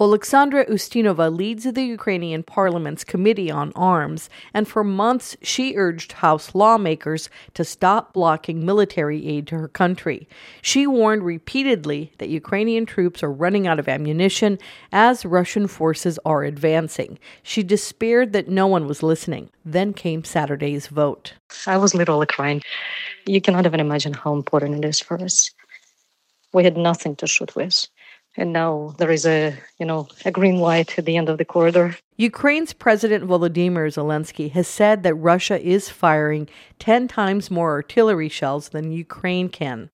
Oleksandra Ustinova leads the Ukrainian parliament's Committee on Arms, and for months she urged House lawmakers to stop blocking military aid to her country. She warned repeatedly that Ukrainian troops are running out of ammunition as Russian forces are advancing. She despaired that no one was listening. Then came Saturday's vote. I was literally crying. You cannot even imagine how important it is for us. We had nothing to shoot with. And now there is a green light at the end of the corridor. Ukraine's President Volodymyr Zelensky has said that Russia is firing 10 times more artillery shells than Ukraine can.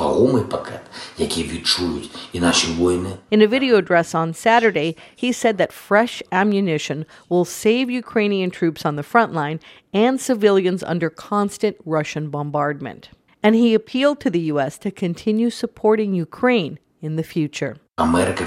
In a video address on Saturday, he said that fresh ammunition will save Ukrainian troops on the front line and civilians under constant Russian bombardment. And he appealed to the U.S. to continue supporting Ukraine in the future. America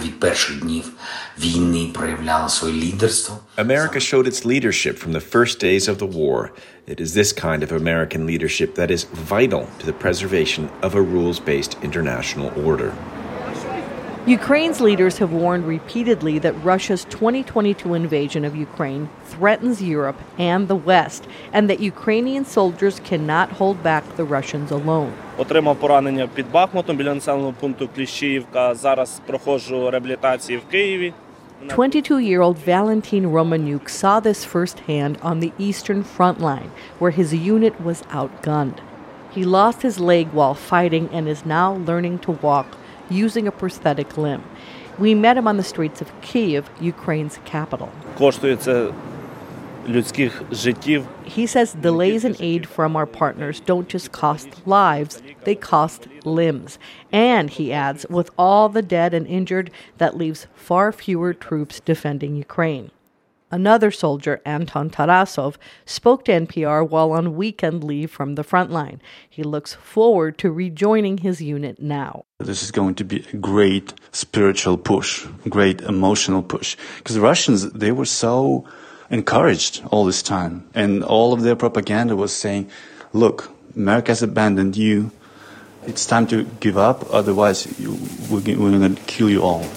showed its leadership from the first days of the war. It is this kind of American leadership that is vital to the preservation of a rules-based international order. Ukraine's leaders have warned repeatedly that Russia's 2022 invasion of Ukraine threatens Europe and the West, and that Ukrainian soldiers cannot hold back the Russians alone. Отримав поранення під Бахмутом біля населеного пункту Кліщіївка. Зараз проходжу реабілітації в Києві. 22-year-old Valentin Romanuk saw this firsthand on the Eastern Front Line, where his unit was outgunned. He lost his leg while fighting and is now learning to walk using a prosthetic limb. We met him on the streets of Kyiv, Ukraine's capital. Коштує це людських життів. He says delays in aid from our partners don't just cost lives, they cost limbs. And, he adds, with all the dead and injured, that leaves far fewer troops defending Ukraine. Another soldier, Anton Tarasov, spoke to NPR while on weekend leave from the front line. He looks forward to rejoining his unit now. This is going to be a great spiritual push, great emotional push. Because the Russians, they were so encouraged all this time. And all of their propaganda was saying, look, America has abandoned you. It's time to give up, otherwise we're going to kill you all.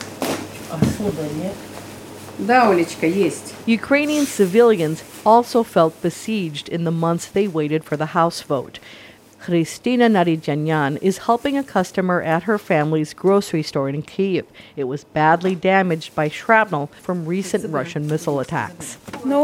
Ukrainian civilians also felt besieged in the months they waited for the House vote. Christina Naridjanyan is helping a customer at her family's grocery store in Kyiv. It was badly damaged by shrapnel from recent Russian missile attacks.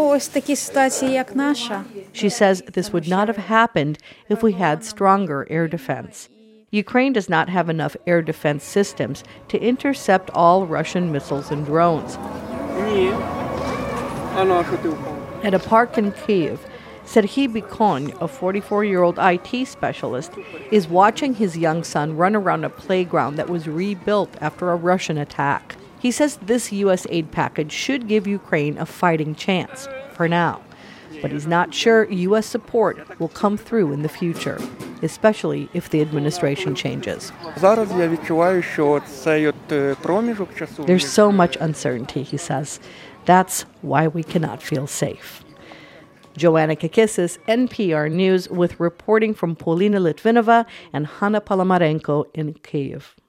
She says this would not have happened if we had stronger air defense. Ukraine does not have enough air defense systems to intercept all Russian missiles and drones. At a park in Kyiv, Serhiy Bikon, a 44-year-old IT specialist, is watching his young son run around a playground that was rebuilt after a Russian attack. He says this U.S. aid package should give Ukraine a fighting chance, for now. But he's not sure U.S. support will come through in the future, especially if the administration changes. There's so much uncertainty, he says. That's why we cannot feel safe. Joanna Kakissis, NPR News, with reporting from Polina Litvinova and Hanna Palamarenko in Kyiv.